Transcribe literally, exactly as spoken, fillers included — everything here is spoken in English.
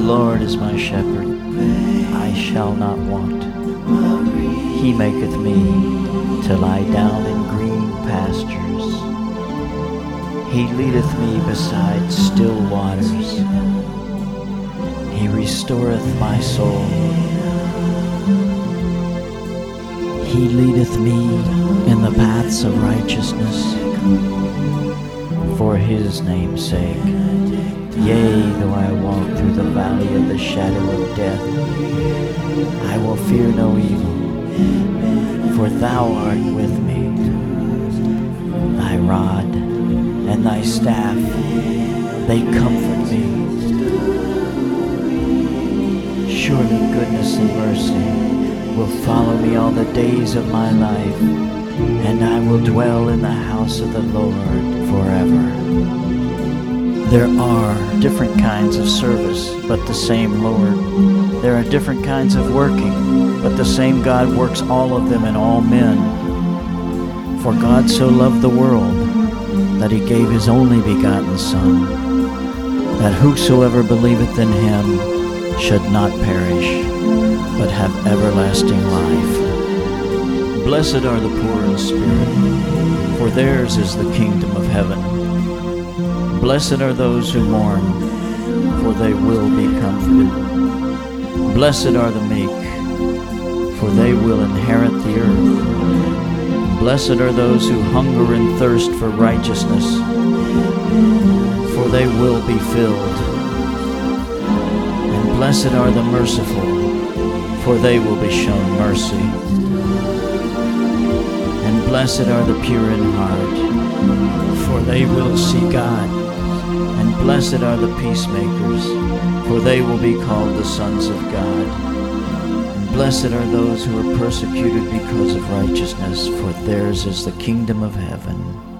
Lord is my shepherd, I shall not want. He maketh me to lie down in green pastures. He leadeth me beside still waters. He restoreth my soul. He leadeth me in the paths of righteousness for his name's sake. Yea, though I walk through the valley of the shadow of death, I will fear no evil, for thou art with me. Thy rod and thy staff, they comfort me. Surely goodness and mercy will follow me all the days of my life, and I will dwell in the house of the Lord forever. There are different kinds of service, but the same Lord. There are different kinds of working, but the same God works all of them in all men. For God so loved the world that he gave his only begotten Son, that whosoever believeth in him should not perish, but have everlasting life. Blessed are the poor in spirit, for theirs is the kingdom of heaven. Blessed are those who mourn, for they will be comforted. Blessed are the meek, for they will inherit the earth. Blessed are those who hunger and thirst for righteousness, for they will be filled. And blessed are the merciful, for they will be shown mercy. And blessed are the pure in heart, for they will see God. And blessed are the peacemakers, for they will be called the sons of God. And blessed are those who are persecuted because of righteousness, for theirs is the kingdom of heaven.